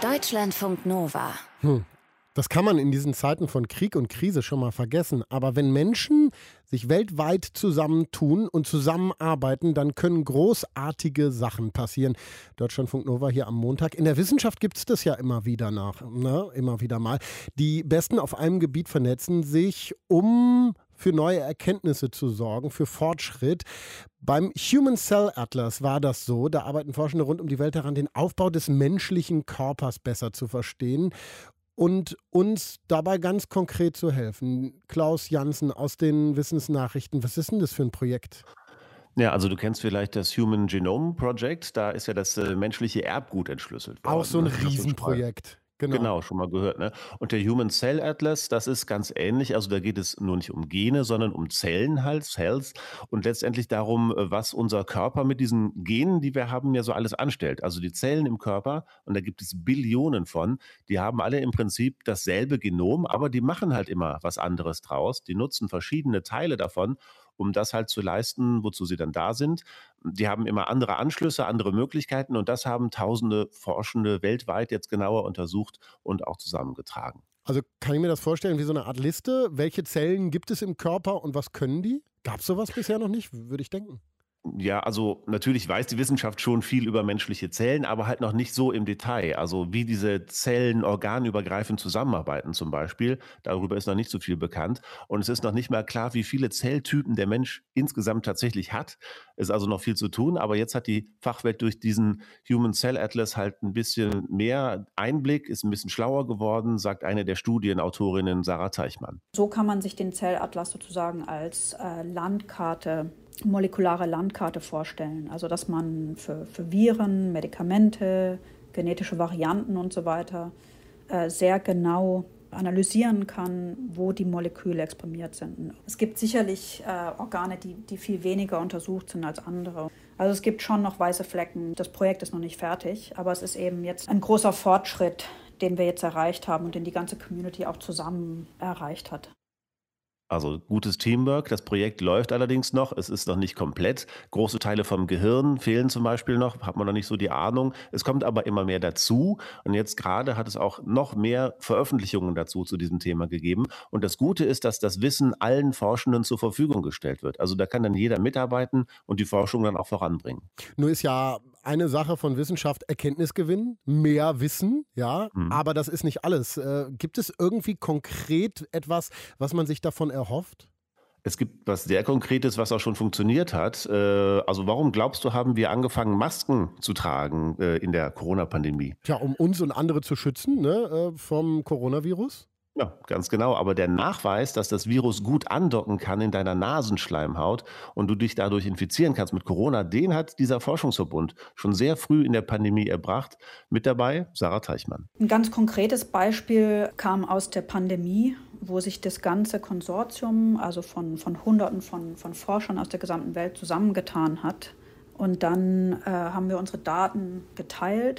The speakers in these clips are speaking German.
Deutschlandfunk Nova. Das kann man in diesen Zeiten von Krieg und Krise schon mal vergessen. Aber wenn Menschen sich weltweit zusammentun und zusammenarbeiten, dann können großartige Sachen passieren. Deutschlandfunk Nova hier am Montag. In der Wissenschaft gibt es das ja immer wieder immer wieder mal. Die Besten auf einem Gebiet vernetzen sich, um für neue Erkenntnisse zu sorgen, für Fortschritt. Beim Human Cell Atlas war das so. Da arbeiten Forschende rund um die Welt daran, den Aufbau des menschlichen Körpers besser zu verstehen und uns dabei ganz konkret zu helfen. Klaus Jansen aus den Wissensnachrichten, was ist denn das für ein Projekt? Ja, also du kennst vielleicht das Human Genome Project, da ist ja das menschliche Erbgut entschlüsselt worden. Auch so ein Ne? Hast du Riesenprojekt. Genau, schon mal gehört, ne? Und der Human Cell Atlas, das ist ganz ähnlich. Also da geht es nur nicht um Gene, sondern um Zellen halt, Cells. Und letztendlich darum, was unser Körper mit diesen Genen, die wir haben, ja so alles anstellt. Also die Zellen im Körper, und da gibt es Billionen von, die haben alle im Prinzip dasselbe Genom, aber die machen halt immer was anderes draus. Die nutzen verschiedene Teile davon, um das halt zu leisten, wozu sie dann da sind. Die haben immer andere Anschlüsse, andere Möglichkeiten, und das haben tausende Forschende weltweit jetzt genauer untersucht und auch zusammengetragen. Also kann ich mir das vorstellen wie so eine Art Liste? Welche Zellen gibt es im Körper und was können die? Gab es sowas bisher noch nicht, würde ich denken. Ja, also natürlich weiß die Wissenschaft schon viel über menschliche Zellen, aber halt noch nicht so im Detail. Also wie diese Zellen organübergreifend zusammenarbeiten zum Beispiel, darüber ist noch nicht so viel bekannt. Und es ist noch nicht mal klar, wie viele Zelltypen der Mensch insgesamt tatsächlich hat. Ist also noch viel zu tun, aber jetzt hat die Fachwelt durch diesen Human Cell Atlas halt ein bisschen mehr Einblick, ist ein bisschen schlauer geworden, sagt eine der Studienautorinnen, Sarah Teichmann. So kann man sich den Zellatlas sozusagen als Landkarte, molekulare Landkarte vorstellen. Also dass man für Viren, Medikamente, genetische Varianten und so weiter sehr genau analysieren kann, wo die Moleküle exprimiert sind. Es gibt sicherlich Organe, die viel weniger untersucht sind als andere. Also es gibt schon noch weiße Flecken. Das Projekt ist noch nicht fertig, aber es ist eben jetzt ein großer Fortschritt, den wir jetzt erreicht haben und den die ganze Community auch zusammen erreicht hat. Also gutes Teamwork. Das Projekt läuft allerdings noch. Es ist noch nicht komplett. Große Teile vom Gehirn fehlen zum Beispiel noch. Hat man noch nicht so die Ahnung. Es kommt aber immer mehr dazu. Und jetzt gerade hat es auch noch mehr Veröffentlichungen dazu zu diesem Thema gegeben. Und das Gute ist, dass das Wissen allen Forschenden zur Verfügung gestellt wird. Also da kann dann jeder mitarbeiten und die Forschung dann auch voranbringen. Nur ist ja eine Sache von Wissenschaft Erkenntnisgewinn, mehr Wissen, ja, aber das ist nicht alles. Gibt es irgendwie konkret etwas, was man sich davon erhofft? Es gibt was sehr Konkretes, was auch schon funktioniert hat. Also warum glaubst du, haben wir angefangen, Masken zu tragen in der Corona-Pandemie? Tja, um uns und andere zu schützen, ne, vom Coronavirus? Ja, ganz genau. Aber der Nachweis, dass das Virus gut andocken kann in deiner Nasenschleimhaut und du dich dadurch infizieren kannst mit Corona, den hat dieser Forschungsverbund schon sehr früh in der Pandemie erbracht. Mit dabei Sarah Teichmann. Ein ganz konkretes Beispiel kam aus der Pandemie, wo sich das ganze Konsortium, also von Hunderten von Forschern aus der gesamten Welt zusammengetan hat. Und dann haben wir unsere Daten geteilt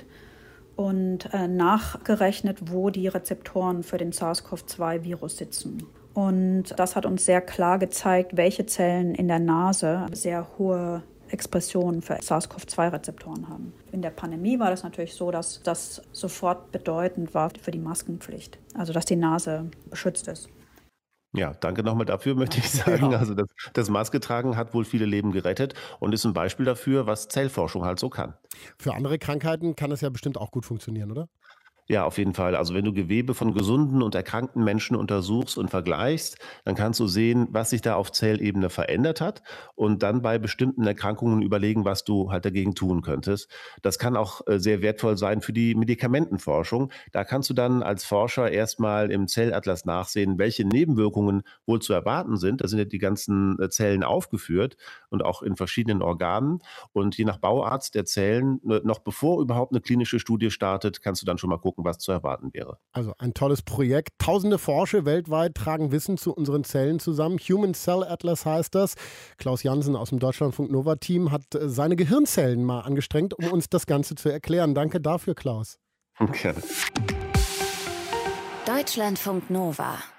und nachgerechnet, wo die Rezeptoren für den SARS-CoV-2-Virus sitzen. Und das hat uns sehr klar gezeigt, welche Zellen in der Nase sehr hohe Expressionen für SARS-CoV-2-Rezeptoren haben. In der Pandemie war das natürlich so, dass das sofort bedeutend war für die Maskenpflicht, also dass die Nase beschützt ist. Ja, danke nochmal dafür, möchte ich sagen. Ja. Also das Masketragen hat wohl viele Leben gerettet und ist ein Beispiel dafür, was Zellforschung halt so kann. Für andere Krankheiten kann das ja bestimmt auch gut funktionieren, oder? Ja, auf jeden Fall. Also wenn du Gewebe von gesunden und erkrankten Menschen untersuchst und vergleichst, dann kannst du sehen, was sich da auf Zellebene verändert hat und dann bei bestimmten Erkrankungen überlegen, was du halt dagegen tun könntest. Das kann auch sehr wertvoll sein für die Medikamentenforschung. Da kannst du dann als Forscher erstmal im Zellatlas nachsehen, welche Nebenwirkungen wohl zu erwarten sind. Da sind ja die ganzen Zellen aufgeführt und auch in verschiedenen Organen. Und je nach Bauart der Zellen, noch bevor überhaupt eine klinische Studie startet, kannst du dann schon mal gucken, was zu erwarten wäre. Also ein tolles Projekt. Tausende Forscher weltweit tragen Wissen zu unseren Zellen zusammen. Human Cell Atlas heißt das. Klaus Jansen aus dem Deutschlandfunk Nova Team hat seine Gehirnzellen mal angestrengt, um uns das Ganze zu erklären. Danke dafür, Klaus. Okay. Deutschlandfunk Nova.